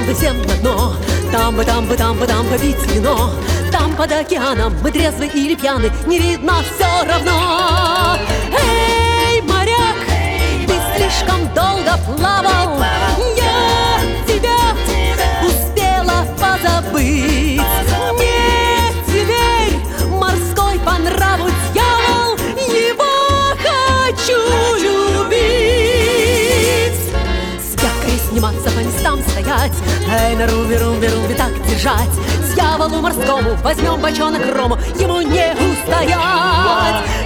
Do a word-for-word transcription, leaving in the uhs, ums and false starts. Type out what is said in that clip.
бы всем на дно. Там бы, там бы, там бы, там бы пить вино. Там под океаном мы трезвы или пьяны, не видно все равно. Эй, моряк, ты слишком долго плавал, я тебя успела позабыть. Не теперь морской по нраву дьявол, его хочу любить. С якоря сниматься, по местам стоять, эй, на руби, руби, руби так держать. Дьяволу морскому возьмем бочонок рому, ему не устоять.